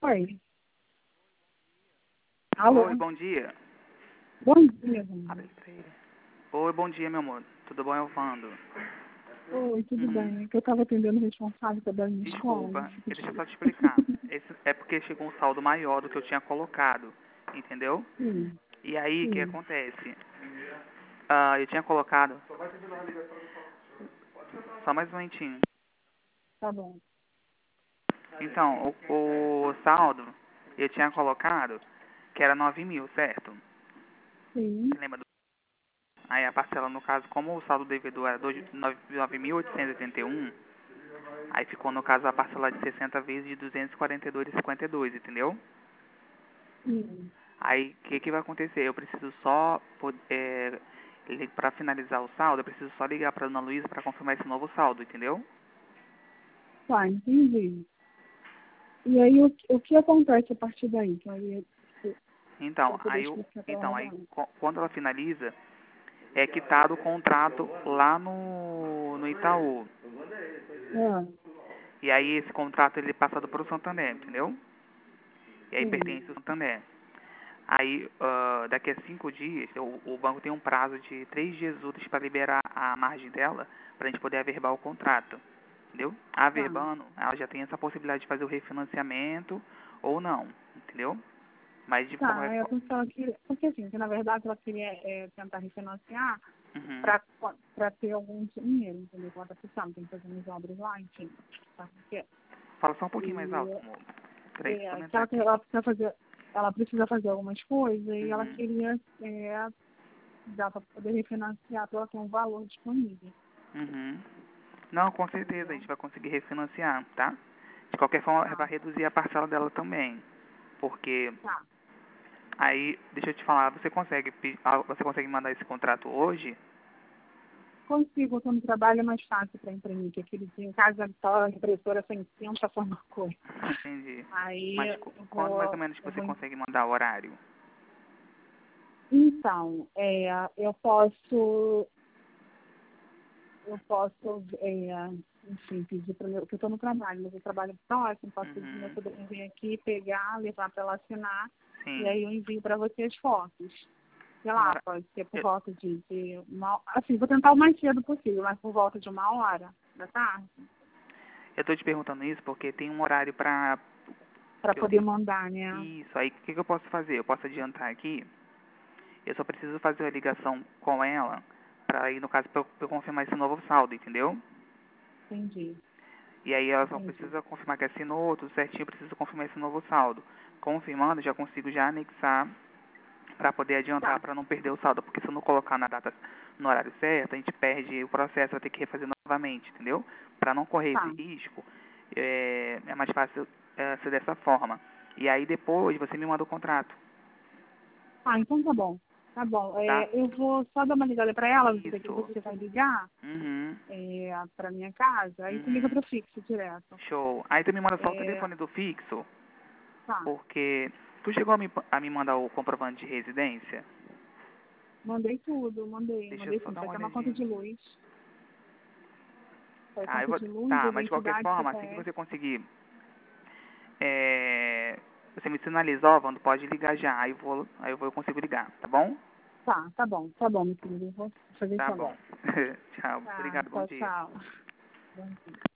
Oi. Alô? Oi, bom dia. Bom dia, Wanda. Abre pra ele. Oi, bom dia, meu amor. Tudo bom, Elvando? Oi, tudo Uhum. bem? É que eu estava atendendo o responsável da minha escola. Desculpa, deixa eu só te explicar. Esse é porque chegou um saldo maior do que eu tinha colocado, entendeu? Sim, E aí, o que sim, acontece? Eu tinha colocado... Só mais um momentinho. tá bom. Então, o saldo, eu tinha colocado que era 9.000, certo? Sim, Você lembra do... Aí a parcela, no caso, como o saldo devedor era 9.881, aí ficou, no caso, a parcela de 60 vezes de 242,52, entendeu? sim. Aí, o que vai acontecer? Eu preciso só, para finalizar o saldo, eu preciso só ligar para Ana Luísa para confirmar esse novo saldo, entendeu? Tá, entendi. E aí, o que acontece a partir daí? Que aí, Então, eu poder explicar para ela agora. quando ela finaliza, é quitado o contrato lá no Itaú. Ah, E aí, esse contrato, ele é passado para o Santander, entendeu? E aí, sim, pertence ao Santander. Aí, daqui a 5 dias, o banco tem um prazo de 3 dias úteis para liberar a margem dela, para a gente poder averbar o contrato, entendeu? tá. Averbando, ela já tem essa possibilidade de fazer o refinanciamento ou não, entendeu? Mas de Tá, qualquer eu forma... pensava que... Porque assim, que na verdade ela queria tentar refinanciar Uhum. para ter algum dinheiro, entendeu? Ela tá precisando, tem que fazer umas obras lá, enfim. Tá? Fala só um pouquinho mais alto, E amor. Peraí, deixa eu que aumentar aqui. ela precisa fazer algumas coisas e ela Uhum. queria dar para poder refinanciar para ela ter um valor disponível, Uhum. Não, com certeza, a entendeu? gente vai conseguir refinanciar, tá? De qualquer forma, Tá, vai reduzir a parcela dela também, porque tá. aí, deixa eu te falar, você consegue mandar esse contrato hoje? Consigo, eu tô no trabalho é mais fácil para imprimir, que aquele dia em casa tá a impressora sem tinta for uma coisa. Entendi. Aí Mas quando mais ou menos eu você vou. consegue mandar o horário? Então, eu posso, enfim, pedir para eu, que eu estou no trabalho, mas eu trabalho próximo, posso pedir para meu Uhum. sobrinho vir aqui, pegar, levar para ela assinar, e Sim. aí eu envio para você as fotos. Sei Uma lá, hora- pode ser por Eu, volta de uma, assim, vou tentar o mais cedo possível, mas por volta de 1 hora da tarde, eu tô te perguntando isso porque tem um horário pra... para Eu poder tenho... mandar, né? Isso, aí o que eu posso fazer? Eu posso adiantar aqui. Eu só preciso fazer a ligação com ela pra aí, no caso, pra eu confirmar esse novo saldo, entendeu? Entendi, E aí ela só entendi. precisa confirmar que assinou, tudo certinho, precisa confirmar esse novo saldo. Confirmando, já consigo já anexar para poder adiantar, Tá, para não perder o saldo, porque se eu não colocar na data, no horário certo, a gente perde o processo, vai ter que refazer novamente, entendeu? Para não correr esse tá. risco, é mais fácil ser dessa forma. E aí depois você me manda o contrato, Ah, então tá bom. Tá bom. tá? Eu vou só dar uma ligada para ela, dizer que Isso. você vai ligar Uhum. para minha casa, aí você liga Uhum. para o fixo direto. Show. Aí tu me manda só o É, telefone do fixo, tá, porque tu chegou a me mandar o comprovante de residência? mandei tudo, mandei, Deixa eu mandei só sim. dar Foi uma até uma conta olhadinha de aqui. luz. Foi Tá, conta de luz, tá, mas de qualquer identidade, forma, assim que CPF. você conseguir, é, você me sinalizou, Wanda, pode ligar já, eu consigo ligar, tá bom? Tá bom, meu querido. Eu vou fazer isso Tá bom. agora. Tchau, Tá, obrigado, bom tchau, dia. tchau. Bom dia.